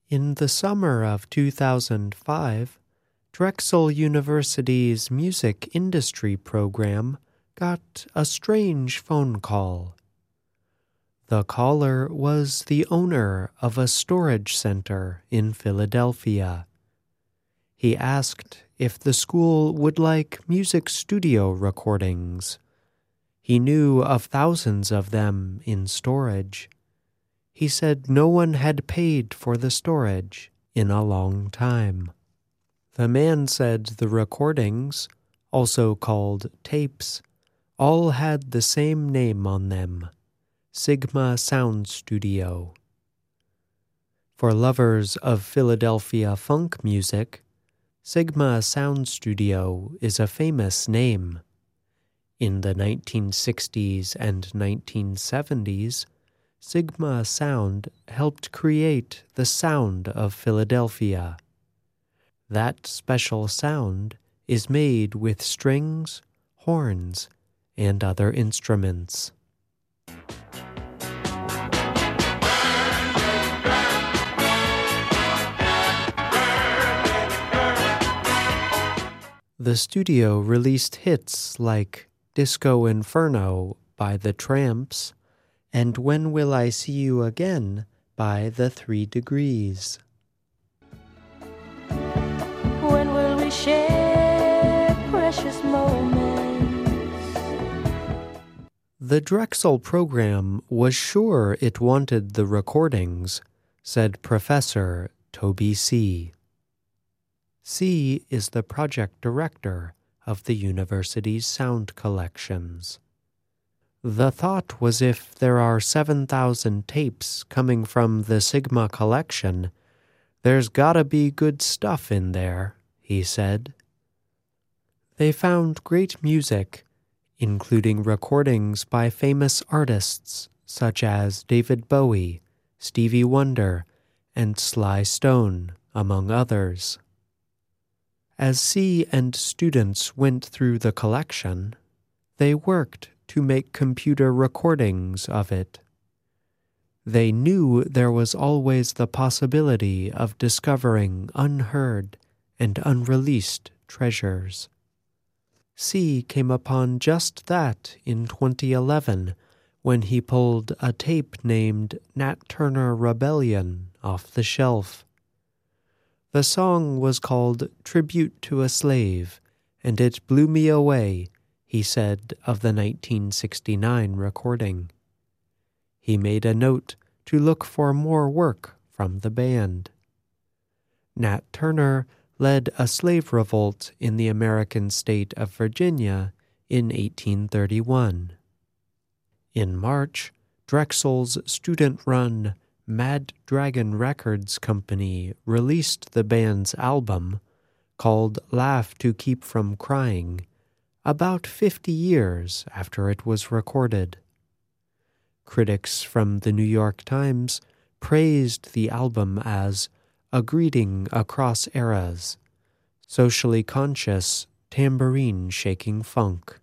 In the summer of 2005, Drexel University's music industry program got a strange phone call. The caller was the owner of a storage center in Philadelphia. He asked if the school would like music studio recordings. He knew of thousands of them in storage. He said no one had paid for the storage in a long time. The man said the recordings, also called tapes, all had the same name on them: Sigma Sound Studio. For lovers of Philadelphia funk music, Sigma Sound Studio is a famous name. In the 1960s and 1970s, Sigma Sound helped create the sound of Philadelphia. That special sound is made with strings, horns, and other instruments. The studio released hits like Disco Inferno by The Tramps and When Will I See You Again by The 3 Degrees. When will we share precious moments? The Drexel program was sure it wanted the recordings, said Professor Toby C. C is the project director of the university's sound collections. The thought was if there are 7,000 tapes coming from the Sigma collection, there's gotta be good stuff in there, he said. They found great music, including recordings by famous artists such as David Bowie, Stevie Wonder, and Sly Stone, among others. As C and students went through the collection, they worked to make computer recordings of it. They knew there was always the possibility of discovering unheard and unreleased treasures. C came upon just that in 2011 when he pulled a tape named Nat Turner Rebellion off the shelf. The song was called Tribute to a Slave, and it blew me away, he said of the 1969 recording. He made a note to look for more work from the band. Nat Turner led a slave revolt in the American state of Virginia in 1831. In March, Drexel's student-run Mad Dragon Records Company released the band's album, called Laugh to Keep from Crying, about 50 years after it was recorded. Critics from the New York Times praised the album as a greeting across eras, socially conscious, tambourine-shaking funk.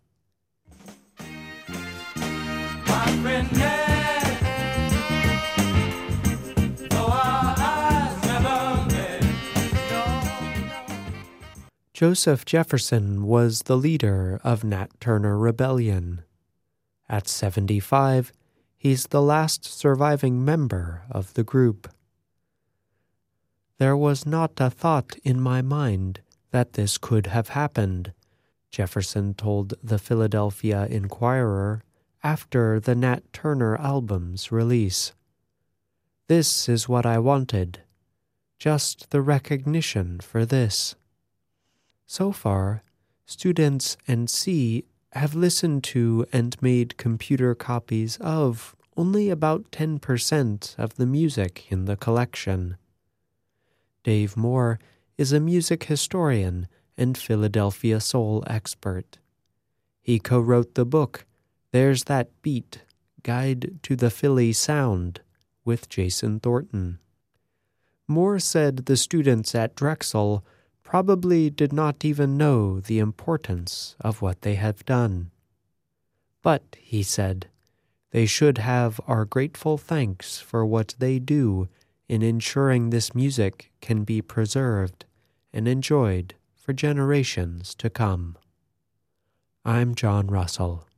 Joseph Jefferson was the leader of Nat Turner Rebellion. At 75, he's the last surviving member of the group. There was not a thought in my mind that this could have happened, Jefferson told the Philadelphia Inquirer after the Nat Turner album's release. This is what I wanted, just the recognition for this. So far, students and C have listened to and made computer copies of only about 10% of the music in the collection. Dave Moore is a music historian and Philadelphia soul expert. He co-wrote the book, There's That Beat, Guide to the Philly Sound, with Jason Thornton. Moore said the students at Drexel probably did not even know the importance of what they have done. But, he said, they should have our grateful thanks for what they do in ensuring this music can be preserved and enjoyed for generations to come. I'm John Russell.